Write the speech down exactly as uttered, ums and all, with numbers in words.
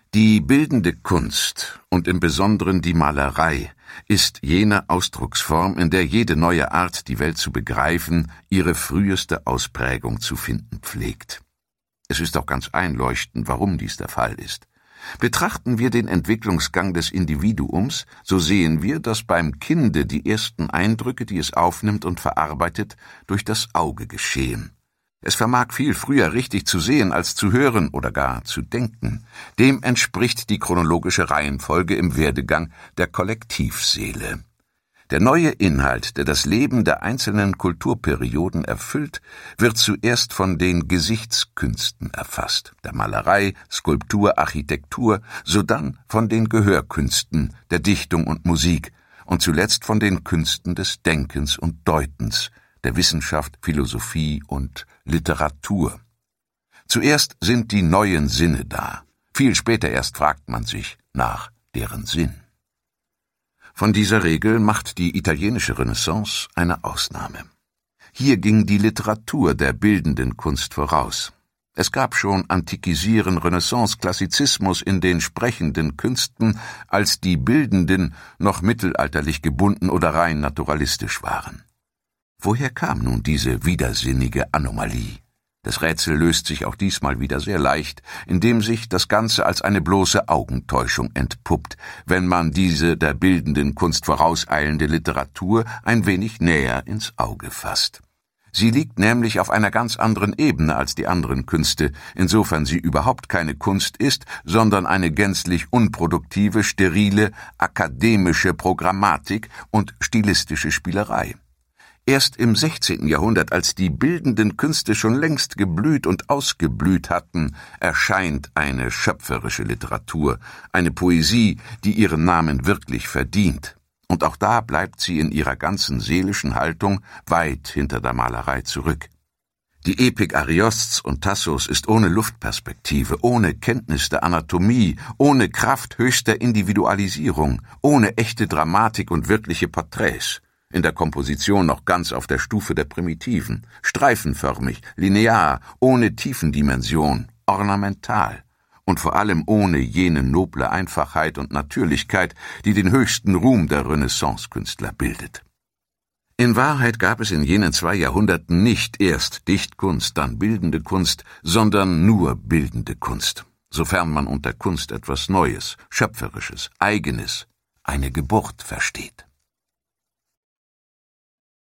Die bildende Kunst und im Besonderen die Malerei ist jene Ausdrucksform, in der jede neue Art, die Welt zu begreifen, ihre früheste Ausprägung zu finden pflegt. Es ist auch ganz einleuchtend, warum dies der Fall ist. Betrachten wir den Entwicklungsgang des Individuums, so sehen wir, dass beim Kinde die ersten Eindrücke, die es aufnimmt und verarbeitet, durch das Auge geschehen. Es vermag viel früher richtig zu sehen als zu hören oder gar zu denken. Dem entspricht die chronologische Reihenfolge im Werdegang der Kollektivseele. Der neue Inhalt, der das Leben der einzelnen Kulturperioden erfüllt, wird zuerst von den Gesichtskünsten erfasst, der Malerei, Skulptur, Architektur, sodann von den Gehörkünsten, der Dichtung und Musik und zuletzt von den Künsten des Denkens und Deutens, der Wissenschaft, Philosophie und Literatur. Zuerst sind die neuen Sinne da, viel später erst fragt man sich nach deren Sinn. Von dieser Regel macht die italienische Renaissance eine Ausnahme. Hier ging die Literatur der bildenden Kunst voraus. Es gab schon Antikisieren, Renaissance, Klassizismus in den sprechenden Künsten, als die bildenden noch mittelalterlich gebunden oder rein naturalistisch waren. Woher kam nun diese widersinnige Anomalie? Das Rätsel löst sich auch diesmal wieder sehr leicht, indem sich das Ganze als eine bloße Augentäuschung entpuppt, wenn man diese der bildenden Kunst vorauseilende Literatur ein wenig näher ins Auge fasst. Sie liegt nämlich auf einer ganz anderen Ebene als die anderen Künste, insofern sie überhaupt keine Kunst ist, sondern eine gänzlich unproduktive, sterile, akademische Programmatik und stilistische Spielerei. Erst im sechzehnten Jahrhundert, als die bildenden Künste schon längst geblüht und ausgeblüht hatten, erscheint eine schöpferische Literatur, eine Poesie, die ihren Namen wirklich verdient. Und auch da bleibt sie in ihrer ganzen seelischen Haltung weit hinter der Malerei zurück. Die Epik Ariosts und Tassos ist ohne Luftperspektive, ohne Kenntnis der Anatomie, ohne Kraft höchster Individualisierung, ohne echte Dramatik und wirkliche Porträts. In der Komposition noch ganz auf der Stufe der Primitiven, streifenförmig, linear, ohne Tiefendimension, ornamental und vor allem ohne jene noble Einfachheit und Natürlichkeit, die den höchsten Ruhm der Renaissance-Künstler bildet. In Wahrheit gab es in jenen zwei Jahrhunderten nicht erst Dichtkunst, dann bildende Kunst, sondern nur bildende Kunst, sofern man unter Kunst etwas Neues, Schöpferisches, Eigenes, eine Geburt versteht.